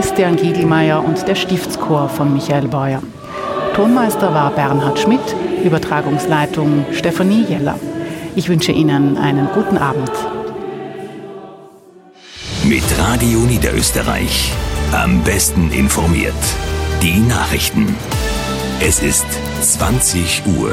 Christian Giegelmeier und der Stiftschor von Michael Beuer. Tonmeister war Bernhard Schmidt, Übertragungsleitung Stefanie Jeller. Ich wünsche Ihnen einen guten Abend. Mit Radio Niederösterreich. Am besten informiert. Die Nachrichten. Es ist 20 Uhr.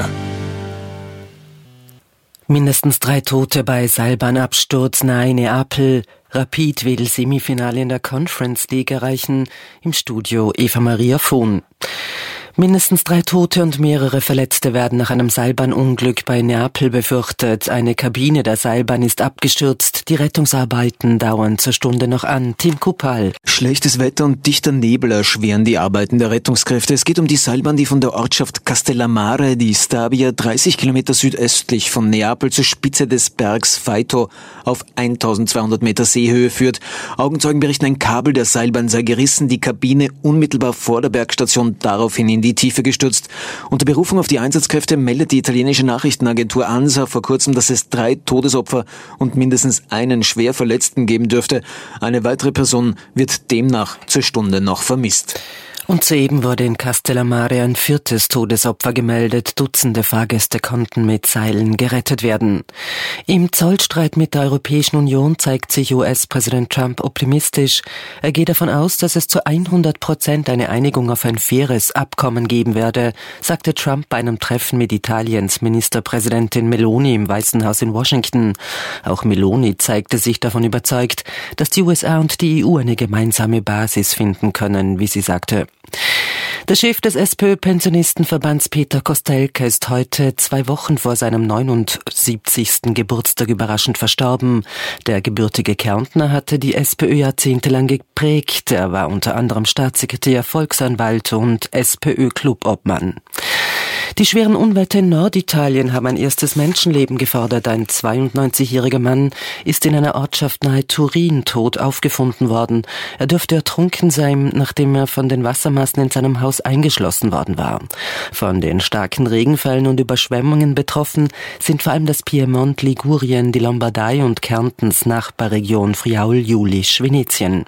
Mindestens 3 Tote bei Seilbahnabsturz nahe Neapel. Rapid will Semifinale in der Conference League erreichen. Im Studio Eva Maria Vohn. Mindestens 3 Tote und mehrere Verletzte werden nach einem Seilbahnunglück bei Neapel befürchtet. Eine Kabine der Seilbahn ist abgestürzt. Die Rettungsarbeiten dauern zur Stunde noch an. Tim Kuppal. Schlechtes Wetter und dichter Nebel erschweren die Arbeiten der Rettungskräfte. Es geht um die Seilbahn, die von der Ortschaft Castellammare di Stabia 30 Kilometer südöstlich von Neapel zur Spitze des Bergs Faito auf 1200 Meter Seehöhe führt. Augenzeugen berichten, ein Kabel der Seilbahn sei gerissen, die Kabine unmittelbar vor der Bergstation daraufhin in die Tiefe gestürzt. Unter Berufung auf die Einsatzkräfte meldet die italienische Nachrichtenagentur ANSA vor kurzem, dass es 3 Todesopfer und mindestens einen schwer Verletzten geben dürfte. Eine weitere Person wird demnach zur Stunde noch vermisst. Und soeben wurde in Castellammare ein 4. Todesopfer gemeldet. Dutzende Fahrgäste konnten mit Seilen gerettet werden. Im Zollstreit mit der Europäischen Union zeigt sich US-Präsident Trump optimistisch. Er geht davon aus, dass es zu 100% eine Einigung auf ein faires Abkommen geben werde, sagte Trump bei einem Treffen mit Italiens Ministerpräsidentin Meloni im Weißen Haus in Washington. Auch Meloni zeigte sich davon überzeugt, dass die USA und die EU eine gemeinsame Basis finden können, wie sie sagte. Der Chef des SPÖ-Pensionistenverbands Peter Kostelka ist heute 2 Wochen vor seinem 79. Geburtstag überraschend verstorben. Der gebürtige Kärntner hatte die SPÖ jahrzehntelang geprägt. Er war unter anderem Staatssekretär, Volksanwalt und SPÖ-Clubobmann. Die schweren Unwetter in Norditalien haben ein erstes Menschenleben gefordert. Ein 92-jähriger Mann ist in einer Ortschaft nahe Turin tot aufgefunden worden. Er dürfte ertrunken sein, nachdem er von den Wassermassen in seinem Haus eingeschlossen worden war. Von den starken Regenfällen und Überschwemmungen betroffen sind vor allem das Piemont, Ligurien, die Lombardei und Kärntens Nachbarregion Friaul-Julisch-Venetien.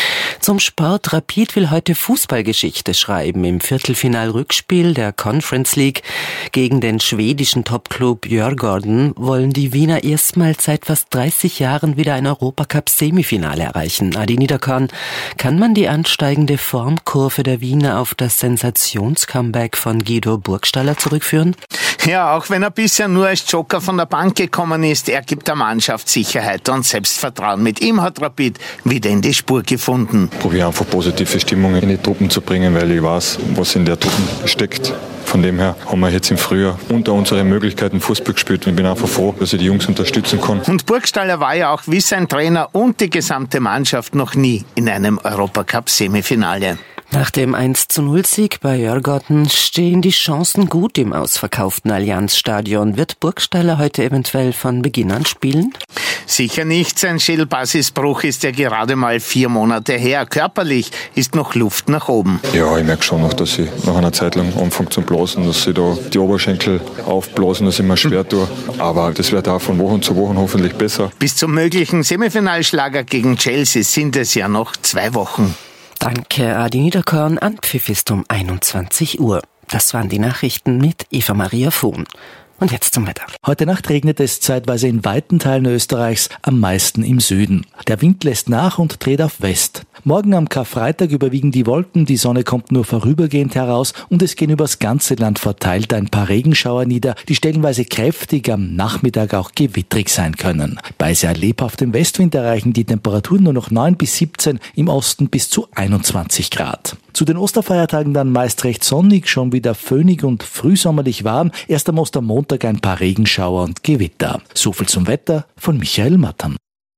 Zum Sport. Rapid will heute Fußballgeschichte schreiben. Im Viertelfinal-Rückspiel der Conference League gegen den schwedischen Topclub Djurgården wollen die Wiener erstmals seit fast 30 Jahren wieder ein Europacup-Semifinale erreichen. Adi Niederkorn, kann man die ansteigende Formkurve der Wiener auf das Sensationscomeback von Guido Burgstaller zurückführen? Ja, auch wenn er bisher nur als Joker von der Bank gekommen ist, er gibt der Mannschaft Sicherheit und Selbstvertrauen. Mit ihm hat Rapid wieder in die Spur gefunden. Ich probiere einfach positive Stimmung in die Truppen zu bringen, weil ich weiß, was in der Truppen steckt. Von dem her haben wir jetzt im Frühjahr unter unseren Möglichkeiten Fußball gespielt und ich bin einfach froh, dass ich die Jungs unterstützen kann. Und Burgstaller war ja auch wie sein Trainer und die gesamte Mannschaft noch nie in einem Europacup-Semifinale. Nach dem 1:0-Sieg bei Djurgården stehen die Chancen gut im ausverkauften Allianzstadion. Wird Burgstaller heute eventuell von Beginn an spielen? Sicher nicht. Sein Schädelbasisbruch ist ja gerade mal 4 Monate her. Körperlich ist noch Luft nach oben. Ja, ich merke schon noch, dass ich nach einer Zeit lang anfange zu blasen, dass ich da die Oberschenkel aufblasen, dass ich mir schwer tue. Aber das wird auch von Woche zu Woche hoffentlich besser. Bis zum möglichen Semifinalschlager gegen Chelsea sind es ja noch 2 Wochen. Danke, Adi Niederkorn. Anpfiff ist um 21 Uhr. Das waren die Nachrichten mit Eva Maria Vohn. Und jetzt zum Wetter. Heute Nacht regnet es zeitweise in weiten Teilen Österreichs, am meisten im Süden. Der Wind lässt nach und dreht auf West. Morgen am Karfreitag überwiegen die Wolken, die Sonne kommt nur vorübergehend heraus und es gehen übers ganze Land verteilt ein paar Regenschauer nieder, die stellenweise kräftig, am Nachmittag auch gewittrig sein können. Bei sehr lebhaftem Westwind erreichen die Temperaturen nur noch 9 bis 17, im Osten bis zu 21 Grad. Zu den Osterfeiertagen dann meist recht sonnig, schon wieder föhnig und frühsommerlich warm. Erst am Ostermontag ein paar Regenschauer und Gewitter. So viel zum Wetter von Michael Mattern.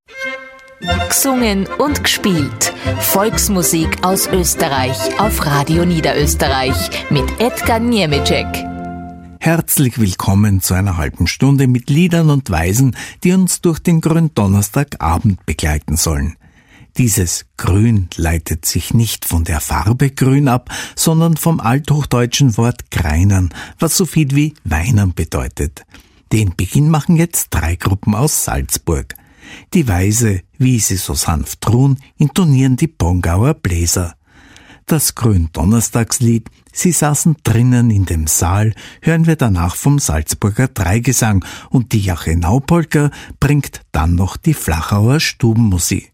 Gesungen und gespielt. Volksmusik aus Österreich auf Radio Niederösterreich mit Edgar Niemeczek. Herzlich willkommen zu einer halben Stunde mit Liedern und Weisen, die uns durch den Gründonnerstagabend begleiten sollen. Dieses Grün leitet sich nicht von der Farbe Grün ab, sondern vom althochdeutschen Wort greinern, was so viel wie Weinern bedeutet. Den Beginn machen jetzt 3 Gruppen aus Salzburg. Die Weise, wie sie so sanft ruhen, intonieren die Pongauer Bläser. Das Gründonnerstagslied »Sie saßen drinnen in dem Saal« hören wir danach vom Salzburger Dreigesang und die Jachenau-Polka bringt dann noch die Flachauer Stubenmusik.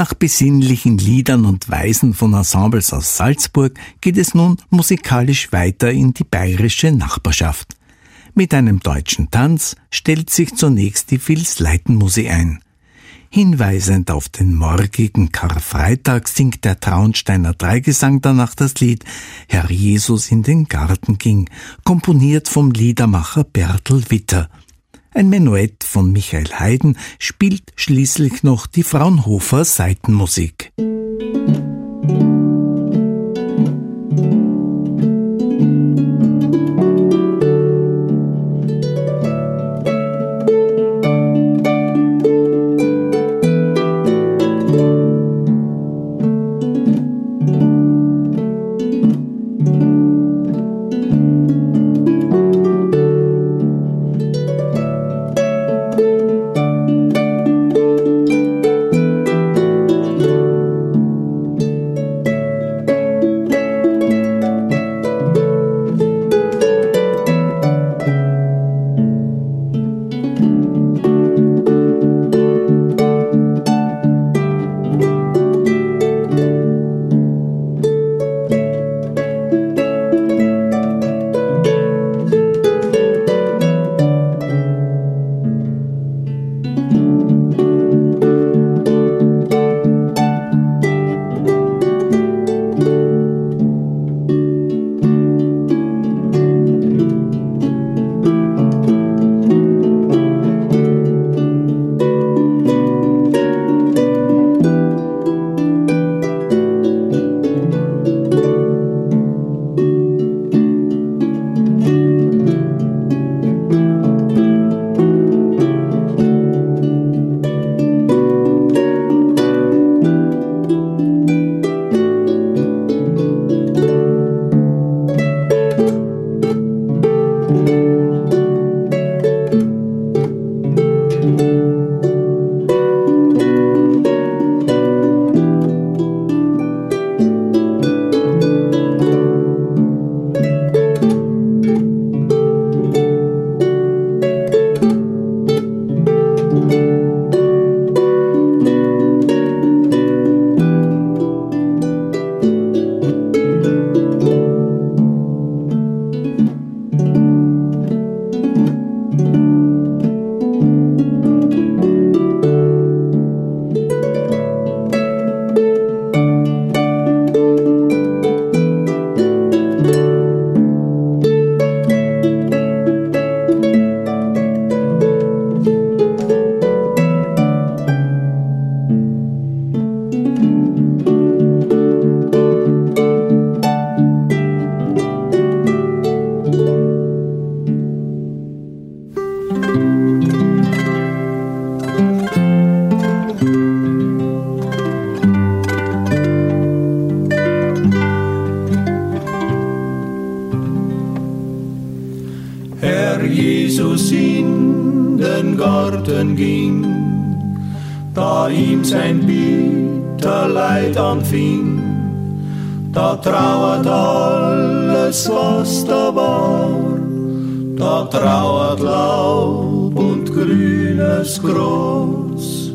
Nach besinnlichen Liedern und Weisen von Ensembles aus Salzburg geht es nun musikalisch weiter in die bayerische Nachbarschaft. Mit einem deutschen Tanz stellt sich zunächst die Vilsleitenmusik ein. Hinweisend auf den morgigen Karfreitag singt der Traunsteiner Dreigesang danach das Lied »Herr Jesus in den Garten ging«, komponiert vom Liedermacher Bertel Witter. Ein Menuett von Michael Haydn spielt schließlich noch die Fraunhofer Saitenmusik. Jesus in den Garten ging, da ihm sein bitter Leid anfing, da trauert alles, was da war, da trauert Laub und grünes Gras.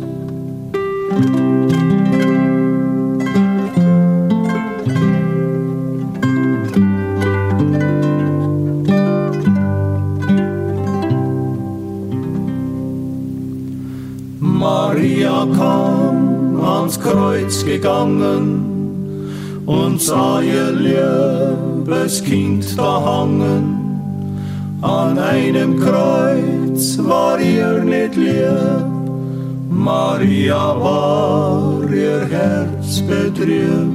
Maria kam ans Kreuz gegangen und sah ihr liebes Kind da hangen. An einem Kreuz war ihr nicht lieb, Maria war ihr Herz betrübt.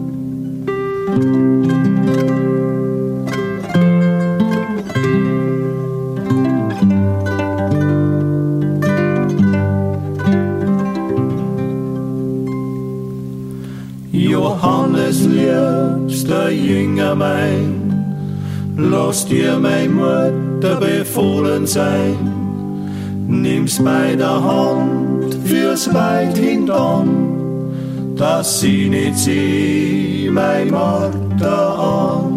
Johannes, liebster Jünger mein, lass dir mein Mutter befohlen sein. Nimm's bei der Hand fürs Weit hintan, dass sie nicht sieh mein Martha an.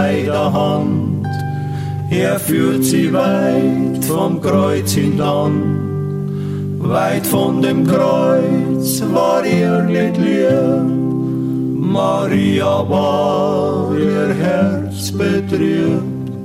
bei der Hand. Er führt sie weit vom Kreuz hintan. Weit von dem Kreuz war ihr nicht lieb. Maria war ihr Herz betrübt.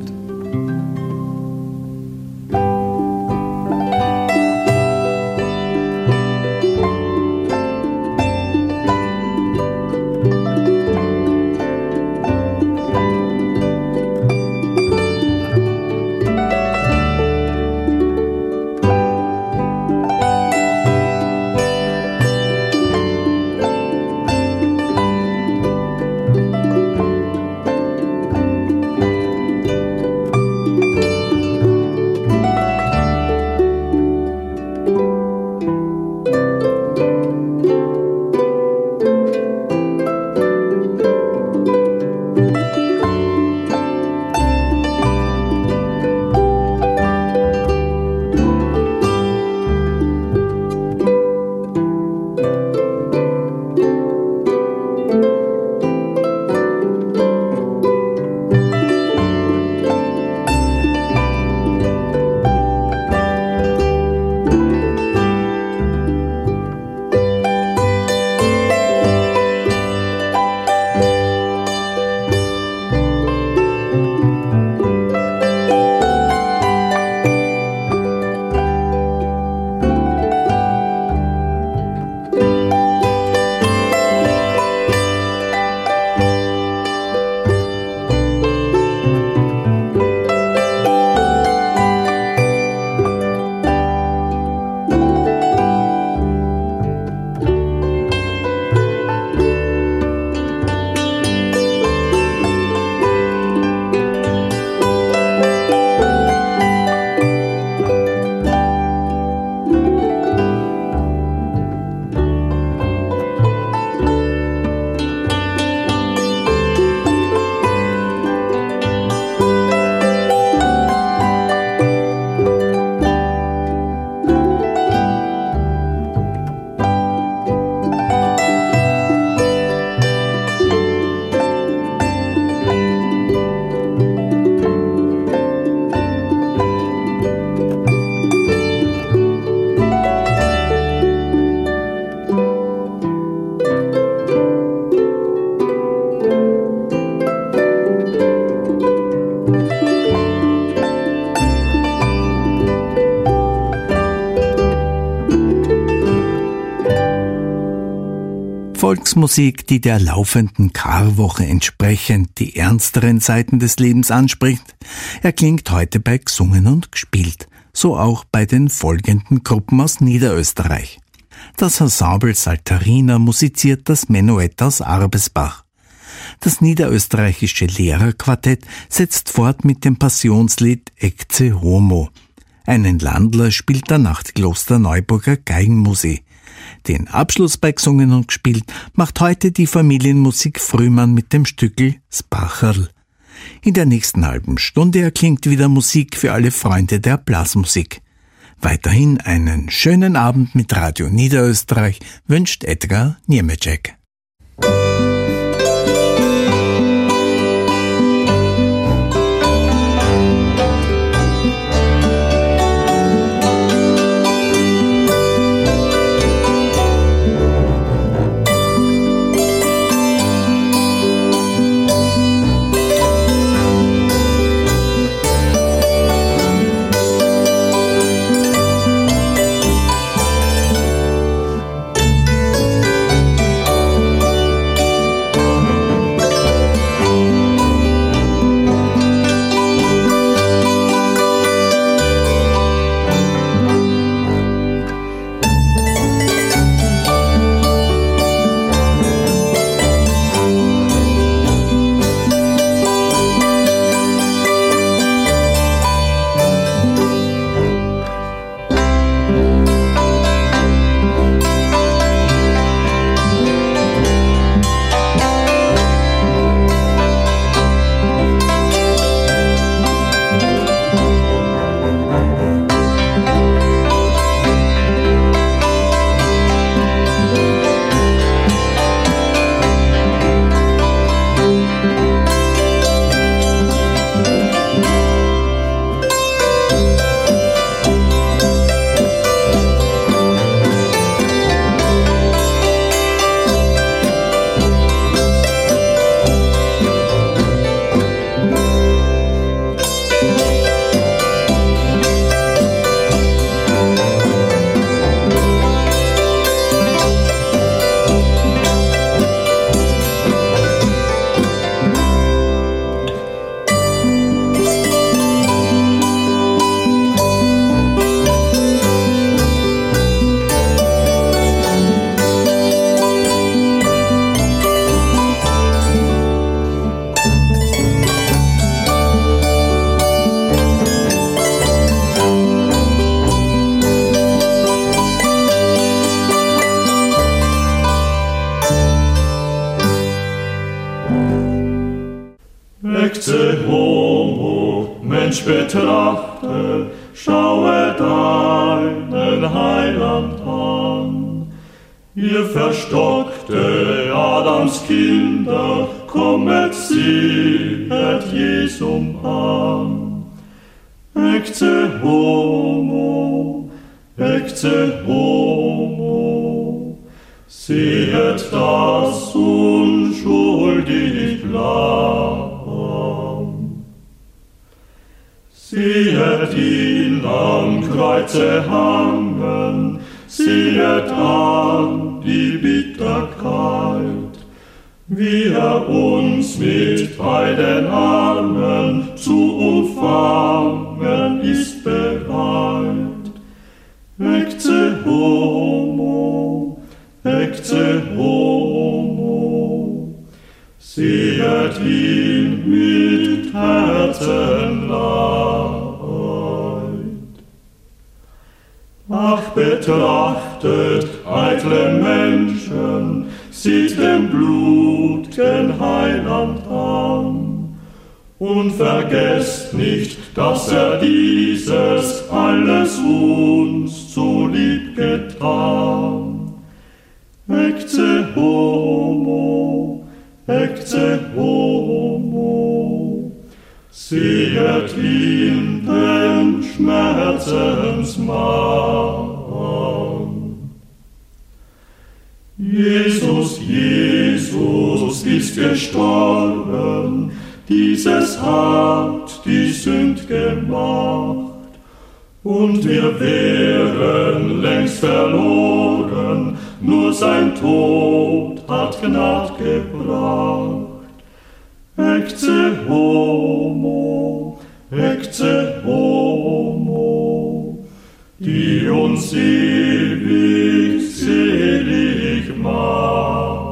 Volksmusik, die der laufenden Karwoche entsprechend die ernsteren Seiten des Lebens anspricht, erklingt heute bei Gesungen und Gespielt, so auch bei den folgenden Gruppen aus Niederösterreich. Das Ensemble Saltarina musiziert das Menuett aus Arbesbach. Das niederösterreichische Lehrerquartett setzt fort mit dem Passionslied Ecce Homo. Einen Landler spielt der Nachtkloster Neuburger Geigenmusik. Den Abschluss bei Gesungen und Gespielt macht heute die Familienmusik Frühmann mit dem Stückel Spacherl. In der nächsten halben Stunde erklingt wieder Musik für alle Freunde der Blasmusik. Weiterhin einen schönen Abend mit Radio Niederösterreich wünscht Edgar Niemeczek. Homo, Mensch betrachte, schaue deinen Heiland an. Ihr verstockte Adams Kinder, kommet, siehet Jesum an. Ecce homo, sehet das unschuldig Lamm. Sehet ihn am Kreuze hangen, sehet an die Bitterkeit, wie uns mit beiden Armen zu umfangen ist bereit. Ecce homo, sehet ihn mit Herzenleid. Ach, betrachtet, eitle Menschen, sieht dem Blut den Heiland an und vergesst nicht, dass dieses alles uns zu lieb getan. Ecce homo, sehet ihn den Schmerzensmann. Jesus ist gestorben, dieses hat die Sünd gemacht, und wir wären längst verloren, nur sein Tod hat Gnad gebracht. Ecce homo, die uns ewig selig macht.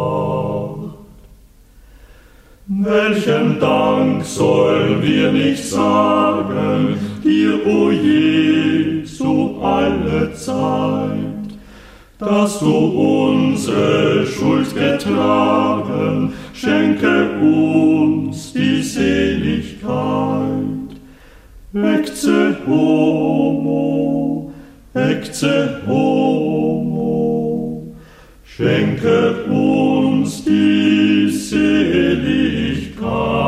Welchen Dank sollen wir nicht sagen, dir, o Jesu, alle Zeit, dass du unsere Schuld getragen, schenke uns die Seligkeit. Ecce homo, schenke uns die Seligkeit.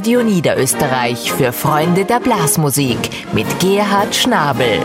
Radio Niederösterreich für Freunde der Blasmusik mit Gerhard Schnabel.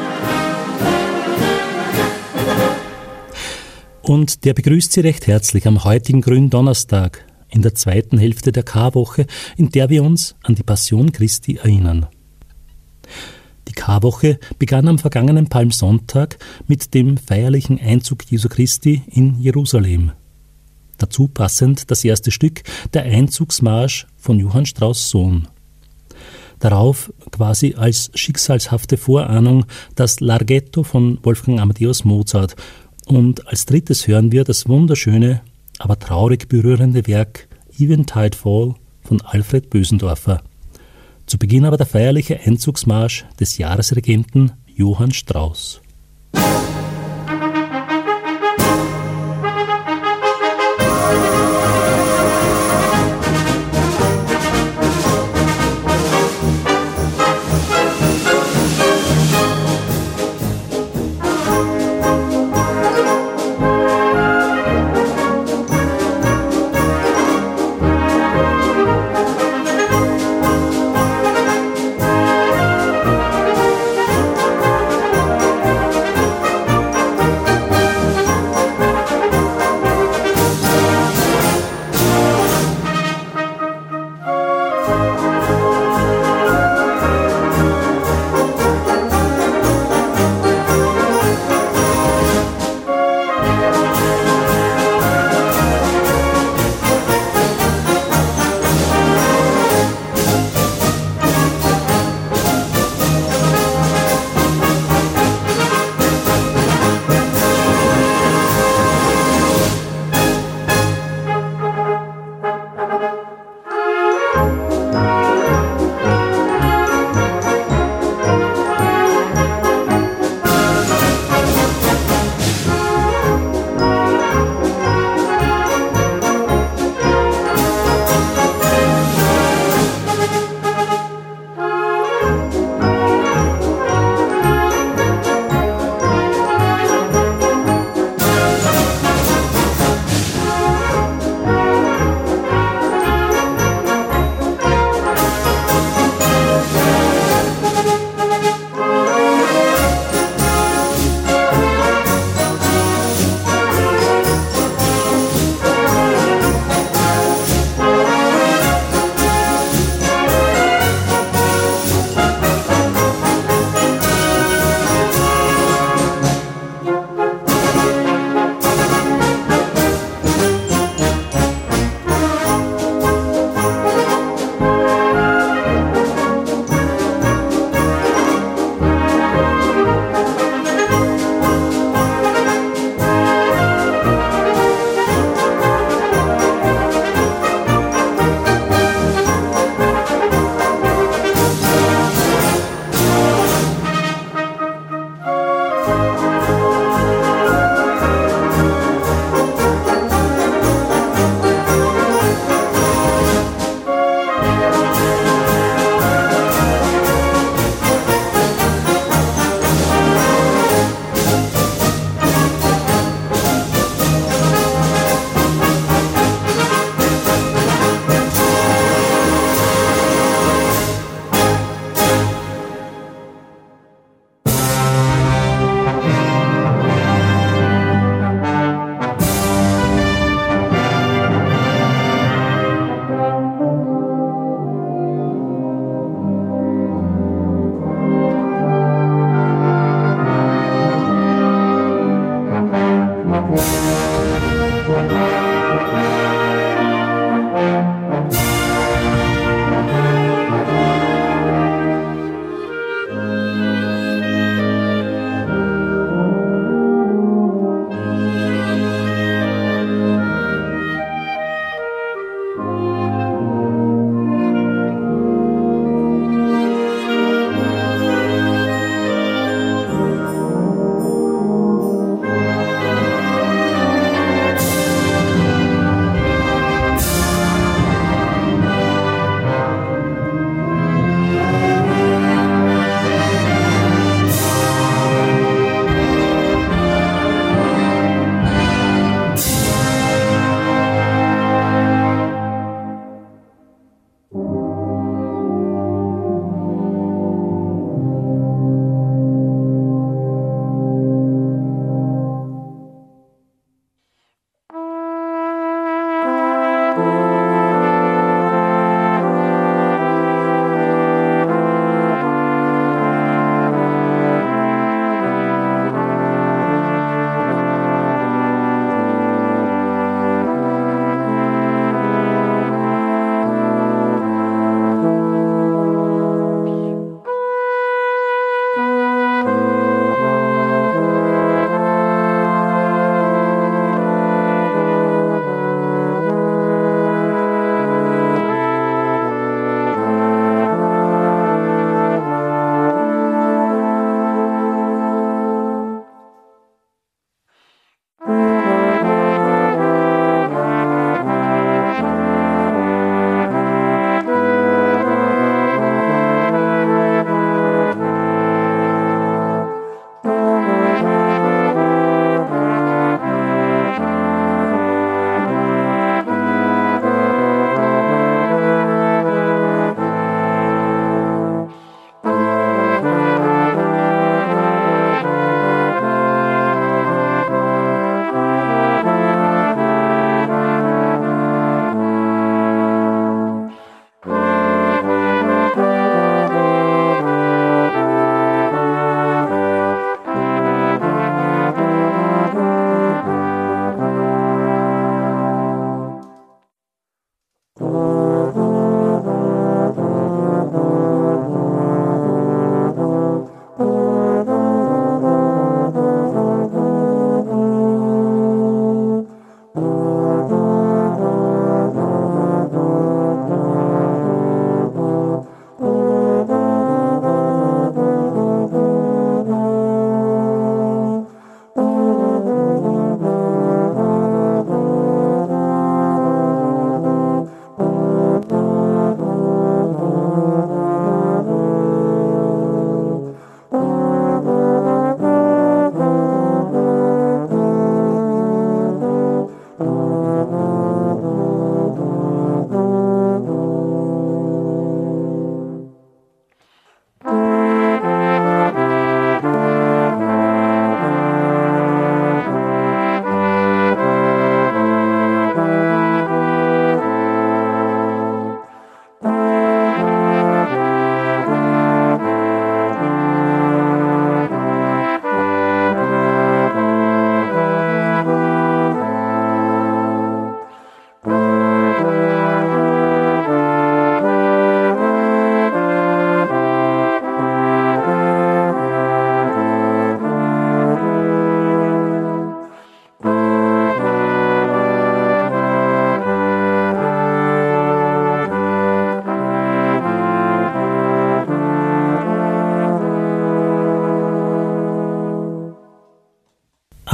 Und der begrüßt Sie recht herzlich am heutigen Gründonnerstag, in der zweiten Hälfte der Karwoche, in der wir uns an die Passion Christi erinnern. Die Karwoche begann am vergangenen Palmsonntag mit dem feierlichen Einzug Jesu Christi in Jerusalem. Dazu passend das erste Stück, der Einzugsmarsch von Johann Strauss Sohn. Darauf, quasi als schicksalshafte Vorahnung, das Larghetto von Wolfgang Amadeus Mozart. Und als drittes hören wir das wunderschöne, aber traurig berührende Werk Eventide Fall von Alfred Bösendorfer. Zu Beginn aber der feierliche Einzugsmarsch des Jahresregenten Johann Strauss.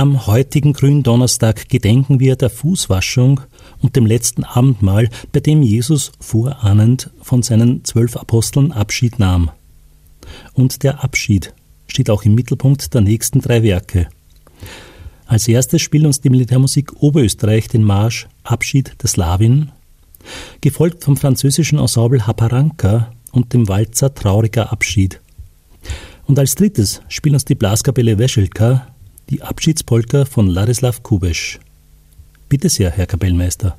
Am heutigen Gründonnerstag gedenken wir der Fußwaschung und dem letzten Abendmahl, bei dem Jesus vorahnend von seinen 12 Aposteln Abschied nahm. Und der Abschied steht auch im Mittelpunkt der nächsten 3 Werke. Als erstes spielt uns die Militärmusik Oberösterreich den Marsch Abschied der Slawin, gefolgt vom französischen Ensemble Haparanka und dem Walzer Trauriger Abschied. Und als drittes spielt uns die Blaskapelle Weschelka die Abschiedspolka von Ladislav Kubeš. Bitte sehr, Herr Kapellmeister.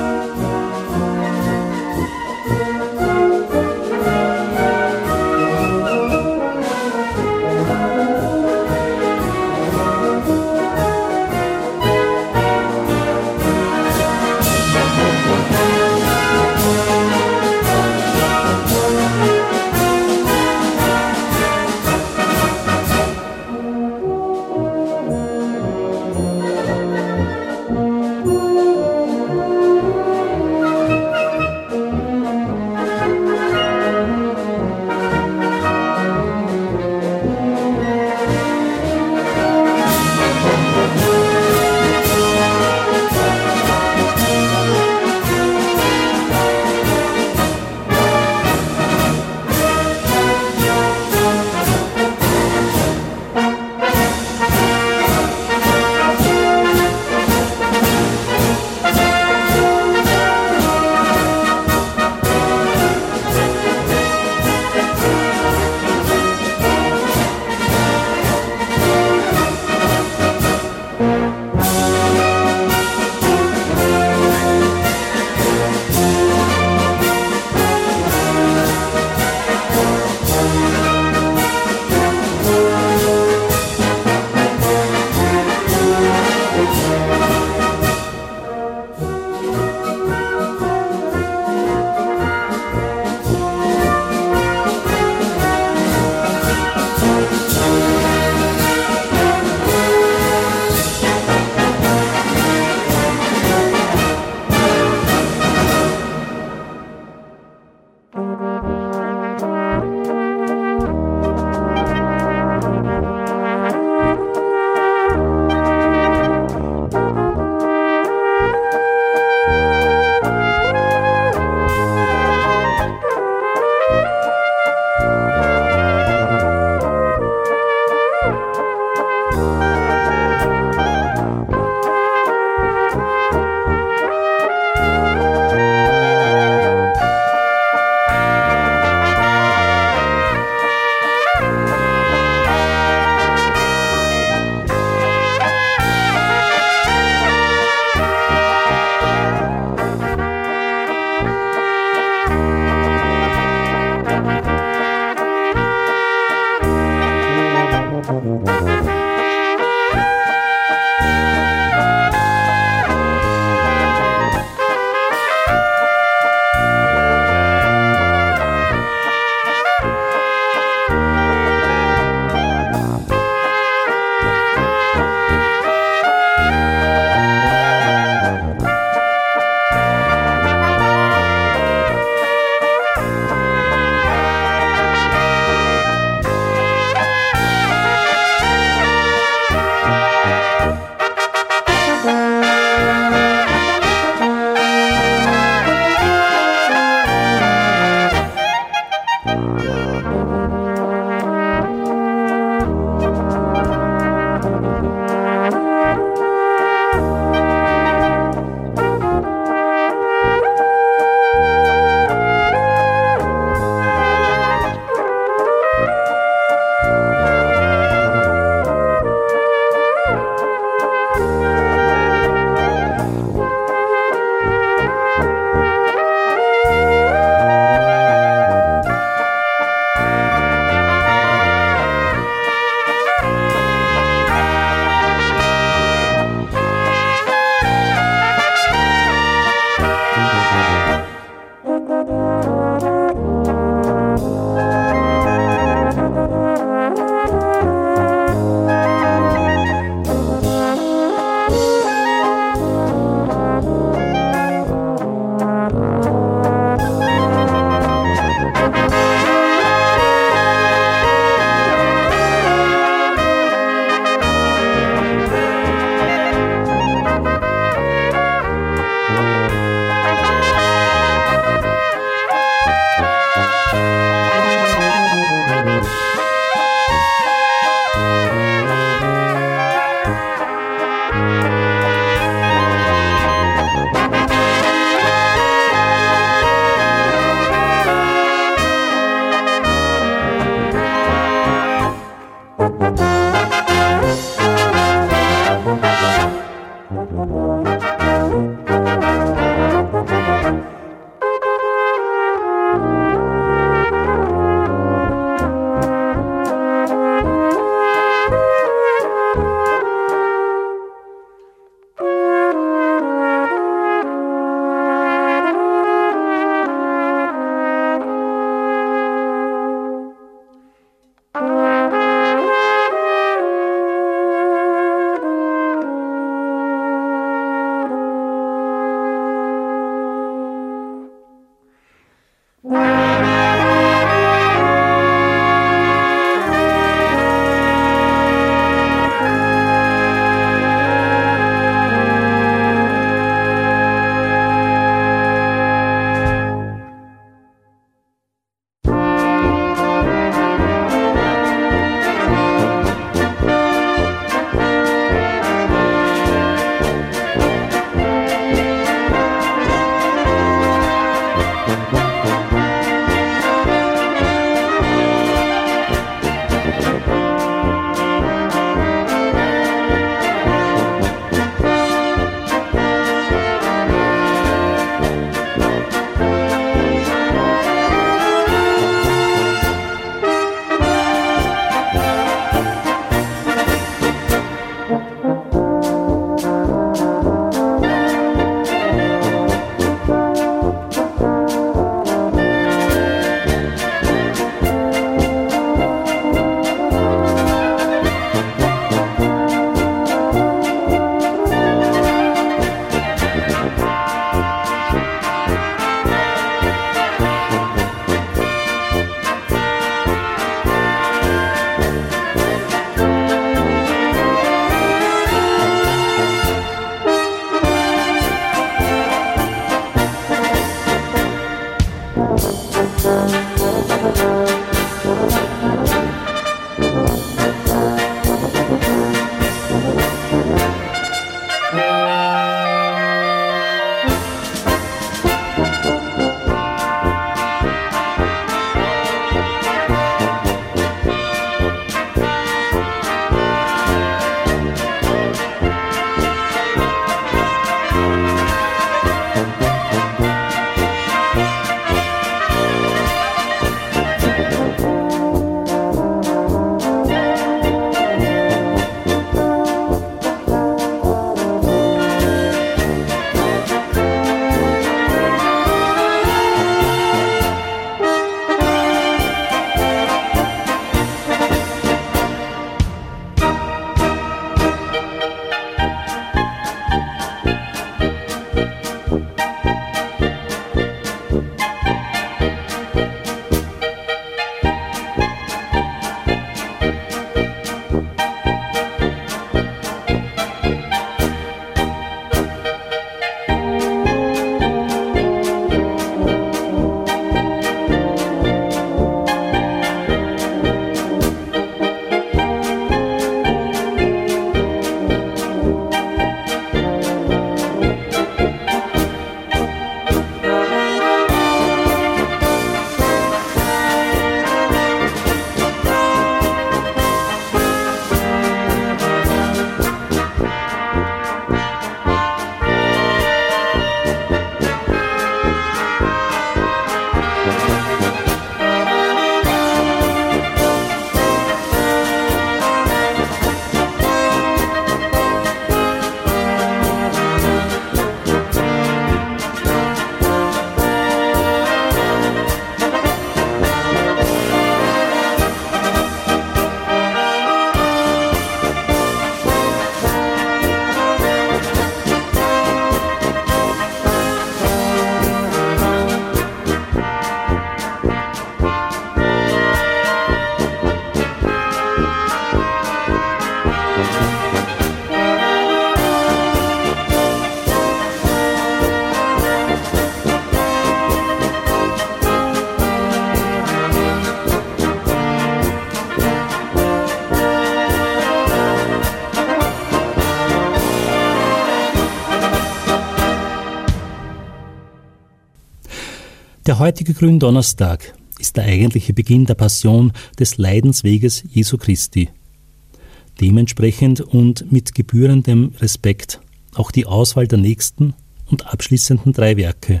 Der heutige Gründonnerstag ist der eigentliche Beginn der Passion des Leidensweges Jesu Christi. Dementsprechend und mit gebührendem Respekt auch die Auswahl der nächsten und abschließenden 3 Werke.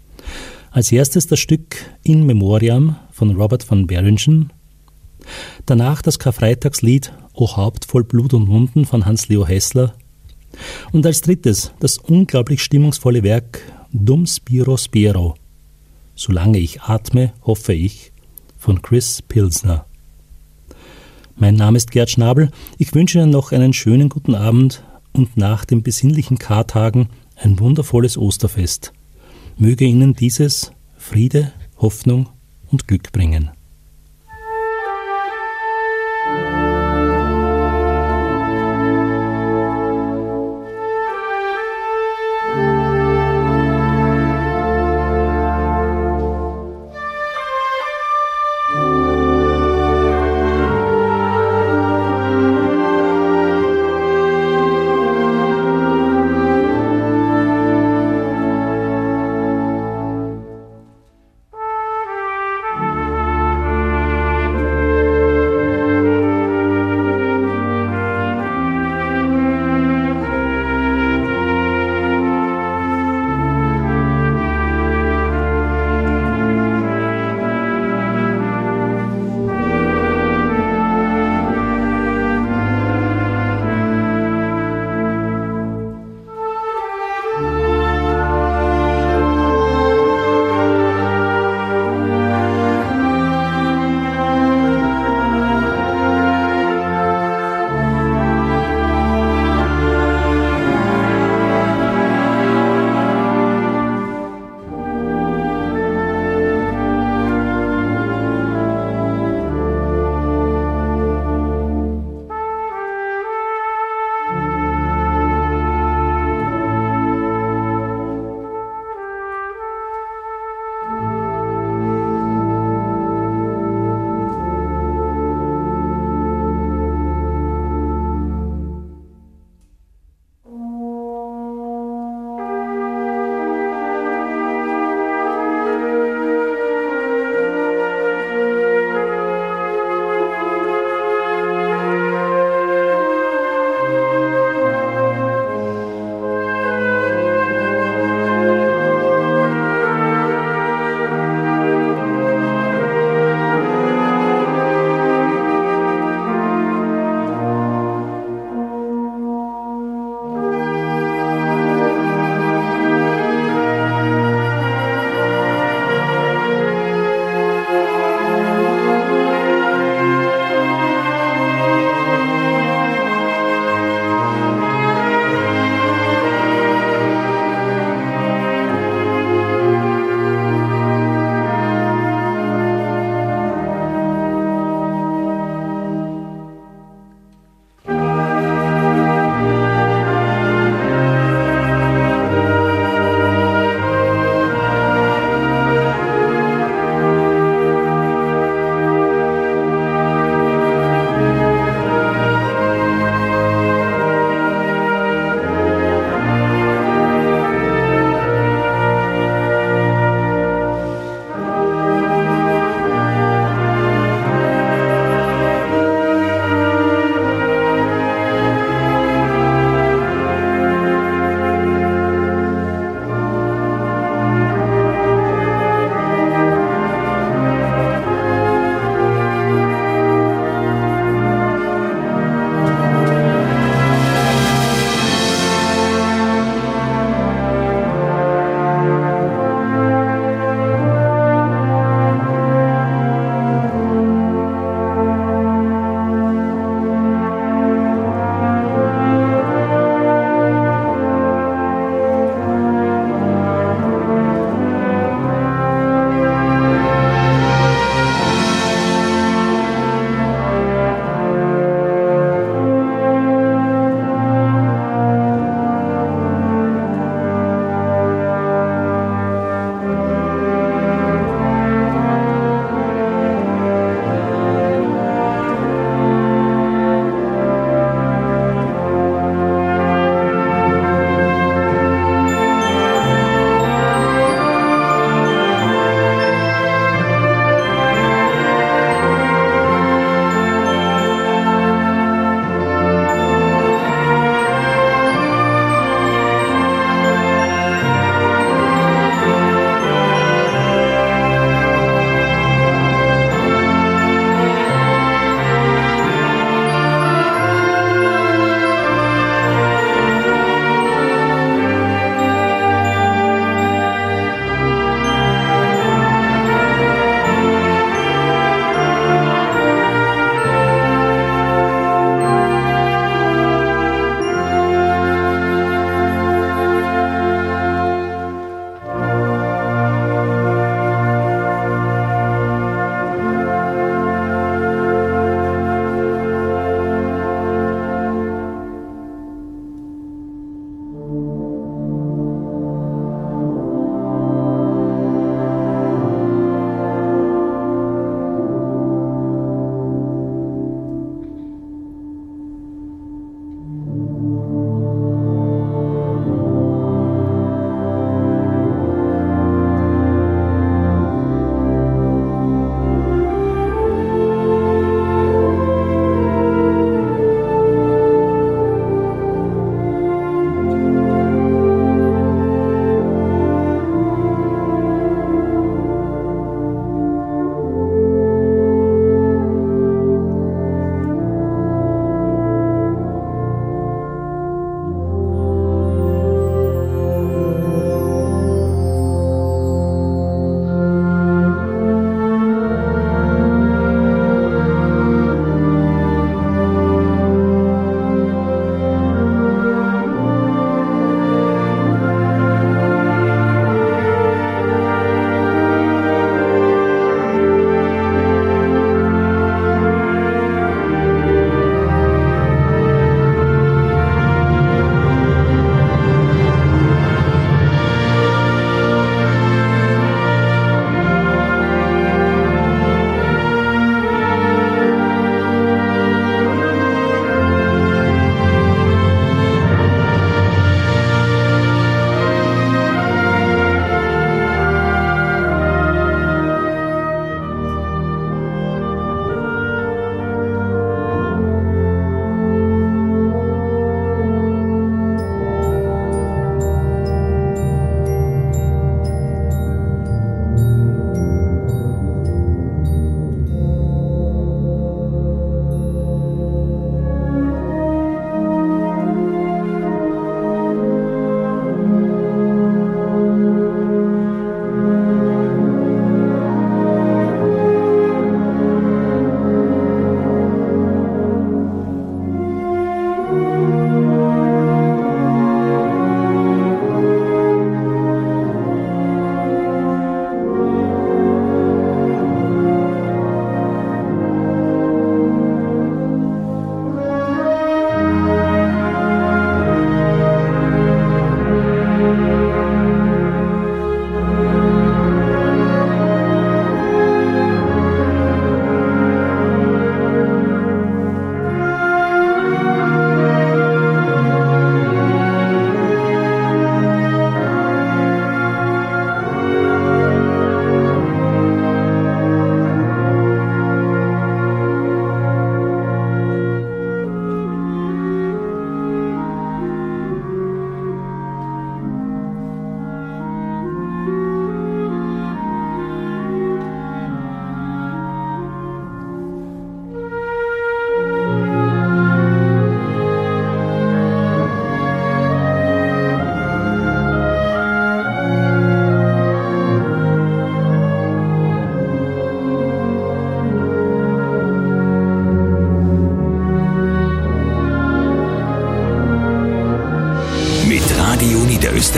Als erstes das Stück In Memoriam von Robert von Berringen, danach das Karfreitagslied O Haupt voll Blut und Wunden von Hans-Leo Hässler und als drittes das unglaublich stimmungsvolle Werk Dum Spiro Spero, Solange ich atme, hoffe ich, von Chris Pilsner. Mein Name ist Gerd Schnabel, ich wünsche Ihnen noch einen schönen guten Abend und nach den besinnlichen Kartagen ein wundervolles Osterfest. Möge Ihnen dieses Friede, Hoffnung und Glück bringen.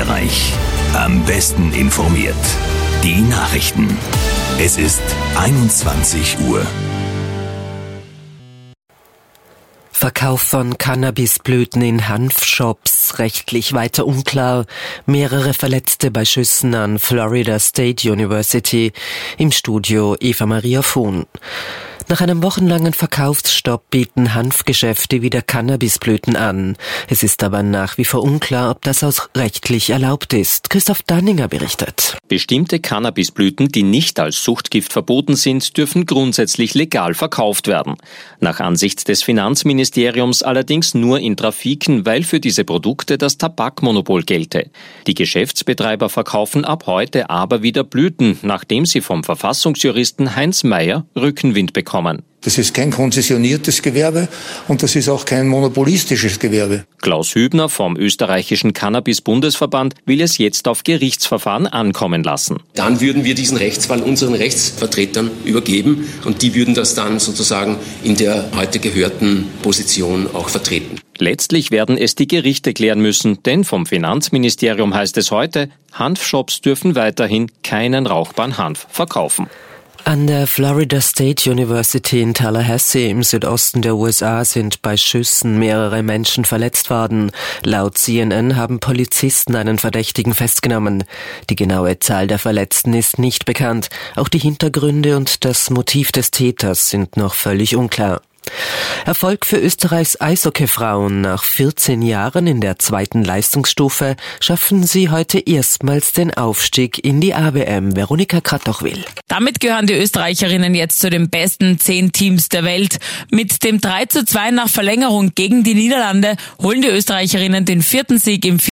Österreich. Am besten informiert. Die Nachrichten. Es ist 21 Uhr. Verkauf von Cannabisblüten in Hanfshops, rechtlich weiter unklar. Mehrere Verletzte bei Schüssen an Florida State University. Im Studio Eva Maria Fuhn. Nach einem wochenlangen Verkaufsstopp bieten Hanfgeschäfte wieder Cannabisblüten an. Es ist aber nach wie vor unklar, ob das auch rechtlich erlaubt ist. Christoph Danninger berichtet. Bestimmte Cannabisblüten, die nicht als Suchtgift verboten sind, dürfen grundsätzlich legal verkauft werden. Nach Ansicht des Finanzministeriums allerdings nur in Trafiken, weil für diese Produkte das Tabakmonopol gelte. Die Geschäftsbetreiber verkaufen ab heute aber wieder Blüten, nachdem sie vom Verfassungsjuristen Heinz Mayer Rückenwind bekommen. Das ist kein konzessioniertes Gewerbe und das ist auch kein monopolistisches Gewerbe. Klaus Hübner vom österreichischen Cannabis-Bundesverband will es jetzt auf Gerichtsverfahren ankommen lassen. Dann würden wir diesen Rechtsfall unseren Rechtsvertretern übergeben und die würden das dann sozusagen in der heute gehörten Position auch vertreten. Letztlich werden es die Gerichte klären müssen, denn vom Finanzministerium heißt es heute, Hanfshops dürfen weiterhin keinen rauchbaren Hanf verkaufen. An der Florida State University in Tallahassee im Südosten der USA sind bei Schüssen mehrere Menschen verletzt worden. Laut CNN haben Polizisten einen Verdächtigen festgenommen. Die genaue Zahl der Verletzten ist nicht bekannt. Auch die Hintergründe und das Motiv des Täters sind noch völlig unklar. Erfolg für Österreichs Eishockeyfrauen. Nach 14 Jahren in der zweiten Leistungsstufe schaffen sie heute erstmals den Aufstieg in die ABM. Veronika Kratochwil. Damit gehören die Österreicherinnen jetzt zu den besten 10 Teams der Welt. Mit dem 3:2 nach Verlängerung gegen die Niederlande holen die Österreicherinnen den 4. Sieg im